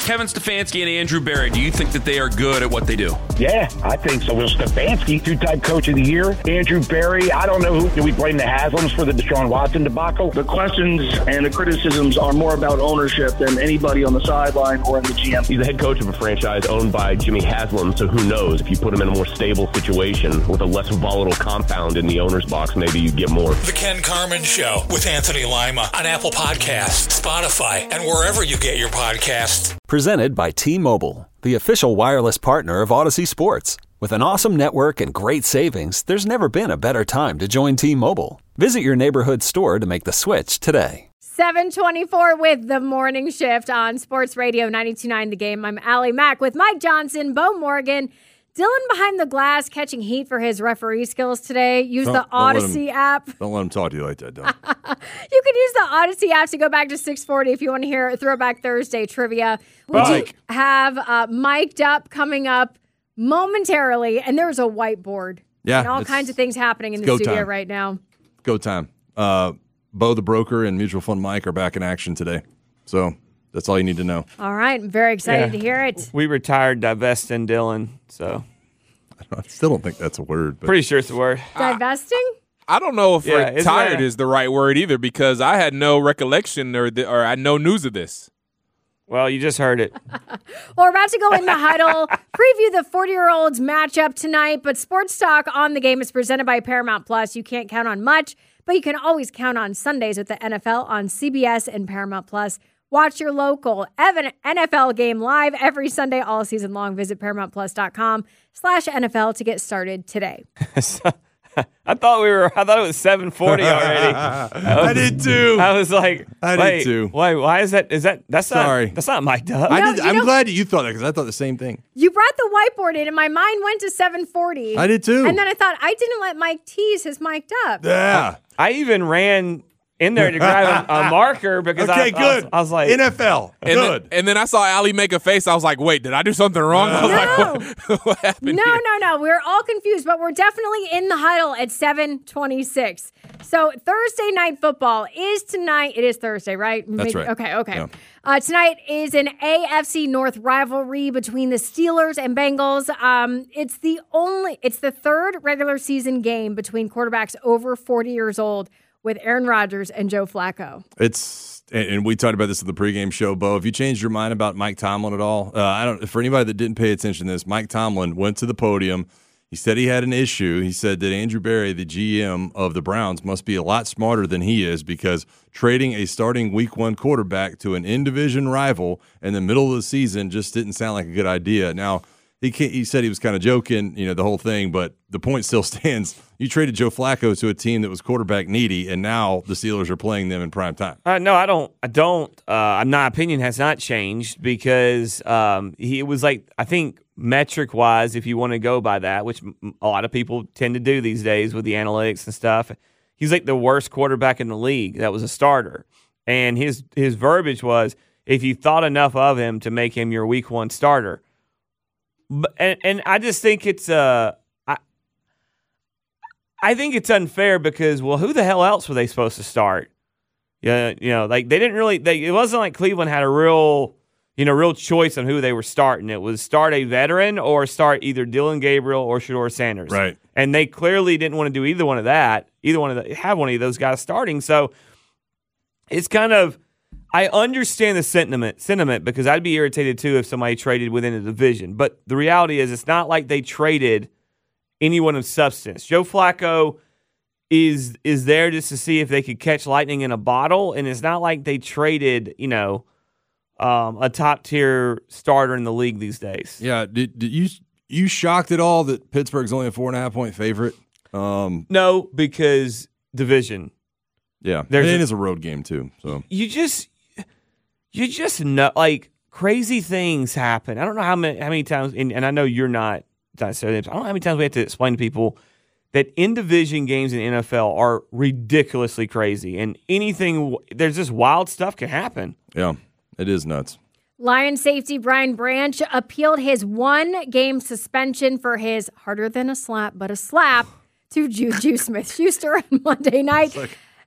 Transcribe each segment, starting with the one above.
Kevin Stefanski and Andrew Berry, do you think that they are good at what they do? Yeah, I think so. Well, Stefanski, two-time coach of the year. Andrew Berry, I don't know who. Do we blame the Haslams for the Deshaun Watson debacle? The questions and the criticisms are more about ownership than anybody on the sideline or in the GM. He's the head coach of a franchise owned by Jimmy Haslam, so who knows? If you put him in a more stable situation with a less volatile compound in the owner's box, maybe you get more. The Ken Carman Show with Anthony Lima on Apple Podcasts, Spotify, and wherever you get your podcasts. Presented by T-Mobile, the official wireless partner of Odyssey Sports. With an awesome network and great savings, there's never been a better time to join T-Mobile. Visit your neighborhood store to make the switch today. 7:24 with the morning shift on Sports Radio 92.9 The Game. I'm Allie Mack with Mike Johnson, Bo Morgan. Dylan behind the glass catching heat for his referee skills today. Use the Odyssey app. Don't let him talk to you like that, Dylan. You can use the Odyssey app to go back to 640 if you want to hear Throwback Thursday trivia. We do have Mic'd Up coming up momentarily, and there's a whiteboard. Yeah. And all kinds of things happening in the studio right now. Go time. Bo the broker and Mutual Fund Mike are back in action today. So that's all you need to know. All right. I'm very excited to hear it. We retired divesting Dylan, so. I still don't think that's a word. But. Pretty sure it's a word. Divesting? I don't know if retired is the right word either, because I had no recollection or I had no news of this. Well, you just heard it. Well, we're about to go in the huddle, preview the 40-year-olds matchup tonight, but Sports Talk on the Game is presented by Paramount Plus. You can't count on much, but you can always count on Sundays with the NFL on CBS and Paramount Plus. Watch your local NFL game live every Sunday all season long. Visit ParamountPlus.com/NFL to get started today. I thought it was 7:40 already. I did too. I was like, I did too. Wait, why is that? That's Sorry. That's not mic'd up. I'm glad you thought that because I thought the same thing. You brought the whiteboard in and my mind went to 7:40. I did too. And then I thought I didn't let Mike tease his mic'd up. Yeah. I even ran in there to grab a marker because good. I was like NFL. Good. And then I saw Allie make a face. I was like, wait, did I do something wrong? I was like, what happened here? No. We're all confused, but we're definitely in the huddle at 7:26. So Thursday night football is tonight. It is Thursday, right? That's right. Okay. Yeah. Tonight is an AFC North rivalry between the Steelers and Bengals. It's the third regular season game between quarterbacks over 40 years old with Aaron Rodgers and Joe Flacco. And we talked about this at the pregame show, Bo. Have you changed your mind about Mike Tomlin at all? For anybody that didn't pay attention to this, Mike Tomlin went to the podium. He said he had an issue. He said that Andrew Berry, the GM of the Browns, must be a lot smarter than he is because trading a starting week one quarterback to an in-division rival in the middle of the season just didn't sound like a good idea. Now, he said he was kind of joking, the whole thing, but the point still stands. You traded Joe Flacco to a team that was quarterback needy, and now the Steelers are playing them in prime time. No, I don't. My opinion has not changed because he was like, I think metric-wise, if you want to go by that, which a lot of people tend to do these days with the analytics and stuff, he's like the worst quarterback in the league that was a starter. And his verbiage was, if you thought enough of him to make him your week one starter. And I just think it's I think it's unfair because, well, who the hell else were they supposed to start? Like they didn't really. It wasn't like Cleveland had a real choice on who they were starting. It was start a veteran or start either Dylan Gabriel or Shedeur Sanders. Right. And they clearly didn't want to do either one of that. Have one of those guys starting. So it's kind of. I understand the sentiment because I'd be irritated too if somebody traded within a division. But the reality is it's not like they traded anyone of substance. Joe Flacco is there just to see if they could catch lightning in a bottle, and it's not like they traded, a top-tier starter in the league these days. Yeah, did you shocked at all that Pittsburgh's only a 4.5-point favorite? No, because division. Yeah, it is a road game too. So you just know, like, crazy things happen. I don't know how many times, and I know you're not. I don't know how many times we have to explain to people that in-division games in the NFL are ridiculously crazy, and there's just wild stuff can happen. Yeah, it is nuts. Lions safety Brian Branch appealed his one-game suspension for his harder than a slap, but a slap to Juju Smith-Schuster on Monday night.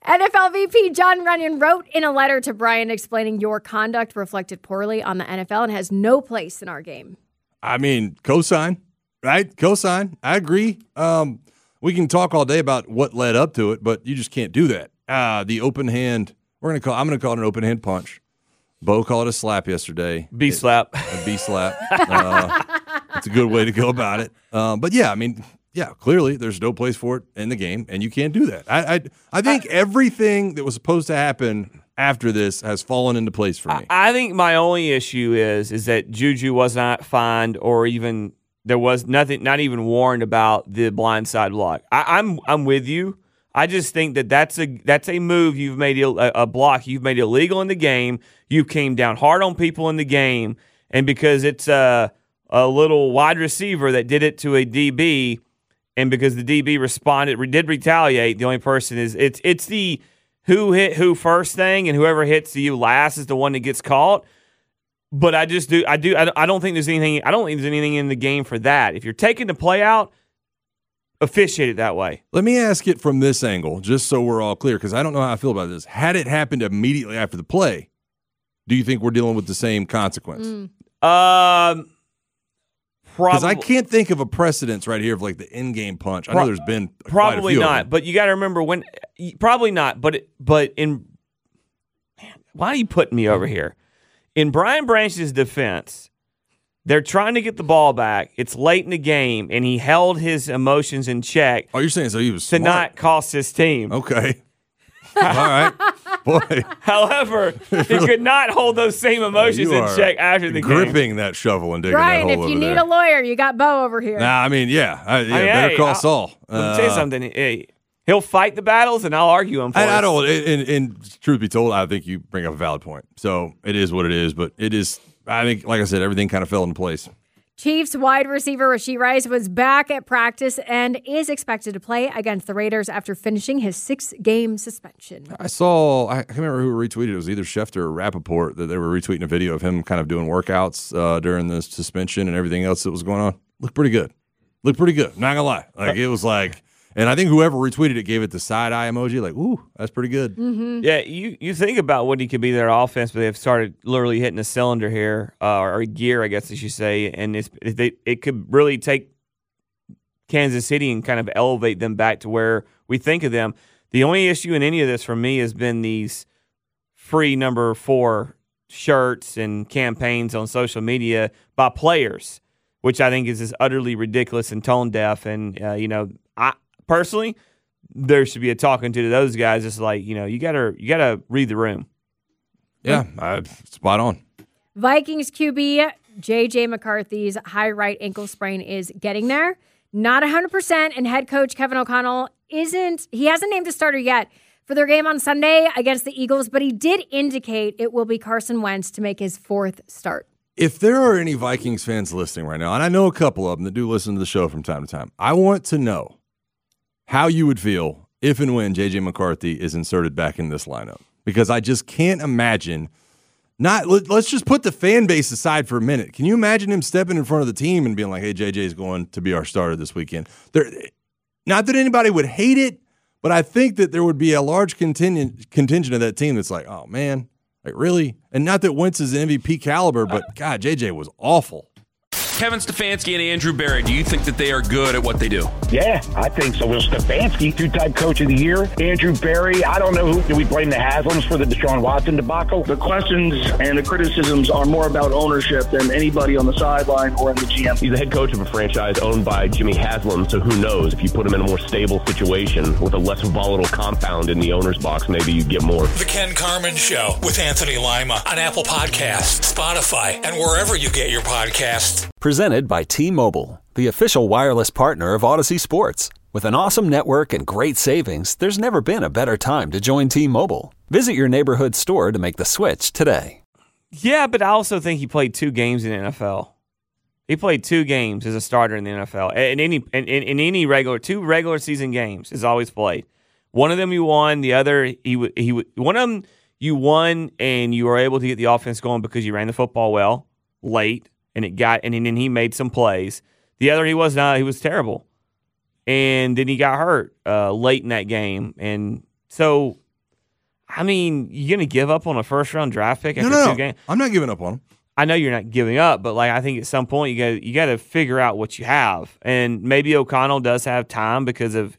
NFL VP John Runyon wrote in a letter to Brian explaining your conduct reflected poorly on the NFL and has no place in our game. I mean, cosign, right? Cosign. I agree. We can talk all day about what led up to it, but you just can't do that. The open hand. I'm going to call it an open hand punch. Bo called it a slap yesterday. B-slap. A B-slap. It's a good way to go about it. But yeah, I mean, yeah, clearly there's no place for it in the game, and you can't do that. I think everything that was supposed to happen after this has fallen into place for me. I think my only issue is that Juju was not fined, or even there was nothing, not even warned about the blindside block. I'm with you. I just think that's a move you've made, a block you've made illegal in the game. You came down hard on people in the game, and because it's a little wide receiver that did it to a DB. And because the DB did retaliate, the only person it's the who hit who first thing, and whoever hits you last is the one that gets caught. But I don't think there's anything in the game for that. If you're taking the play out, officiate it that way. Let me ask it from this angle, just so we're all clear, because I don't know how I feel about this. Had it happened immediately after the play, do you think we're dealing with the same consequence? Because I can't think of a precedence right here of like the in-game punch. I know there's been probably quite a few not, but you got to remember when probably not. But man, why are you putting me over here? In Brian Branch's defense, they're trying to get the ball back. It's late in the game, and he held his emotions in check. Oh, you're saying so he was to smart. Not cost his team. Okay. All right. Boy. However, he could not hold those same emotions in check after the game. Gripping that shovel and digging Brian, that hole if you over need there. a lawyer, you got Bo over here. Nah, I mean, better call Saul. Let me tell you something. Hey, he'll fight the battles, and I'll argue them for us. I don't. And truth be told, I think you bring up a valid point. So it is what it is, but it is. I think, like I said, everything kind of fell into place. Chiefs wide receiver Rashee Rice was back at practice and is expected to play against the Raiders after finishing his 6-game suspension. I can't remember who retweeted it. It was either Schefter or Rappaport that they were retweeting a video of him kind of doing workouts during the suspension and everything else that was going on. Looked pretty good. Not going to lie. Like, it was like, and I think whoever retweeted it gave it the side-eye emoji, like, ooh, that's pretty good. Mm-hmm. Yeah, you think about what he could be their offense, but they've started literally hitting a cylinder here, or a gear, I guess I should say, and it could really take Kansas City and kind of elevate them back to where we think of them. The only issue in any of this for me has been these free number 4 shirts and campaigns on social media by players, which I think is just utterly ridiculous and tone deaf, and, personally, there should be a talking to those guys. It's like, you gotta read the room. Yeah, spot on. Vikings QB J.J. McCarthy's high right ankle sprain is getting there. Not 100%, and head coach Kevin O'Connell hasn't named a starter yet for their game on Sunday against the Eagles, but he did indicate it will be Carson Wentz to make his 4th start. If there are any Vikings fans listening right now, and I know a couple of them that do listen to the show from time to time, I want to know how you would feel if and when J.J. McCarthy is inserted back in this lineup. Because I just can't imagine let's just put the fan base aside for a minute. Can you imagine him stepping in front of the team and being like, hey, J.J. is going to be our starter this weekend? Not that anybody would hate it, but I think that there would be a large contingent of that team that's like, oh, man, like really? And not that Wentz is MVP caliber, but, God, J.J. was awful. Kevin Stefanski and Andrew Berry, do you think that they are good at what they do? Yeah, I think so. Will Stefanski, 2-time coach of the year. Andrew Berry, I don't know do we blame the Haslams for the Deshaun Watson debacle? The questions and the criticisms are more about ownership than anybody on the sideline or in the GM. He's the head coach of a franchise owned by Jimmy Haslam, so who knows? If you put him in a more stable situation with a less volatile compound in the owner's box, maybe you get more. The Ken Carman Show with Anthony Lima on Apple Podcasts, Spotify, and wherever you get your podcasts. Presented by T-Mobile, the official wireless partner of Odyssey Sports. With an awesome network and great savings, there's never been a better time to join T-Mobile. Visit your neighborhood store to make the switch today. Yeah, but I also think he played 2 games in the NFL. He played 2 games as a starter in the NFL. In any regular 2 regular season games is always played. One of them you won, the other one of them you won, and you were able to get the offense going because you ran the football well late. And then he made some plays. The other, he was not. He was terrible, and then he got hurt late in that game. And so I mean, you're going to give up on a first-round draft pick after two games? I'm not giving up on him. I know you're not giving up, but I think at some point you got to figure out what you have, and maybe O'Connell does have time because of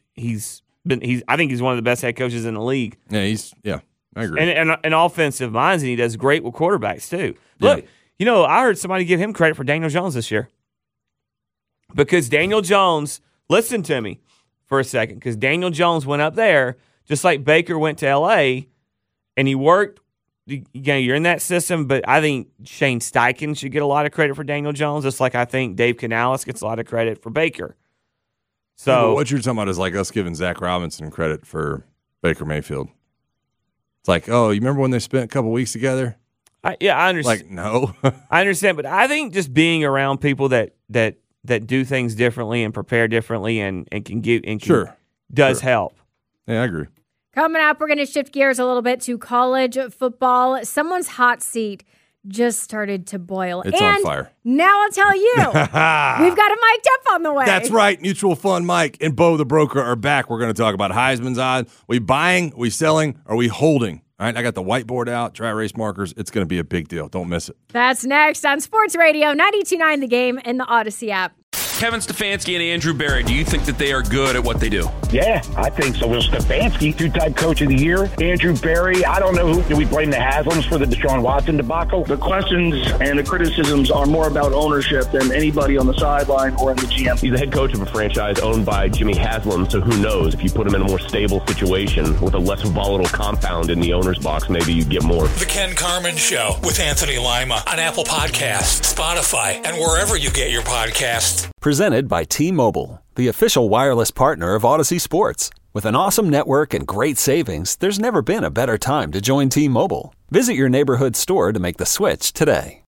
I think he's one of the best head coaches in the league. Yeah, I agree. And offensive minds, and he does great with quarterbacks too. Look, I heard somebody give him credit for Daniel Jones this year because Daniel Jones. Listen to me for a second, because Daniel Jones went up there just like Baker went to L.A. and he worked. You're in that system, but I think Shane Steichen should get a lot of credit for Daniel Jones, just like I think Dave Canales gets a lot of credit for Baker. So what you're talking about is like us giving Zach Robinson credit for Baker Mayfield. It's like, oh, you remember when they spent a couple weeks together? I understand. Like, no. I understand, but I think just being around people that do things differently and prepare differently and can give does help. Yeah, I agree. Coming up, we're going to shift gears a little bit to college football. Someone's hot seat just started to boil. It's on fire. Now I'll tell you, we've got a mic'd up on the way. That's right. Mutual Fund Mike and Bo the broker are back. We're going to talk about Heisman's odds. We buying, we selling, or we holding? All right, I got the whiteboard out, dry erase markers. It's going to be a big deal. Don't miss it. That's next on Sports Radio 92.9 The Game and the Odyssey app. Kevin Stefanski and Andrew Berry, do you think that they are good at what they do? Yeah, I think so. Will Stefanski, two-time coach of the year. Andrew Berry, I don't know who. Do we blame the Haslams for the Deshaun Watson debacle? The questions and the criticisms are more about ownership than anybody on the sideline or in the GM. He's the head coach of a franchise owned by Jimmy Haslam, so who knows? If you put him in a more stable situation with a less volatile compound in the owner's box, maybe you get more. The Ken Carman Show with Anthony Lima on Apple Podcasts, Spotify, and wherever you get your podcasts. Presented by T-Mobile, the official wireless partner of Odyssey Sports. With an awesome network and great savings, there's never been a better time to join T-Mobile. Visit your neighborhood store to make the switch today.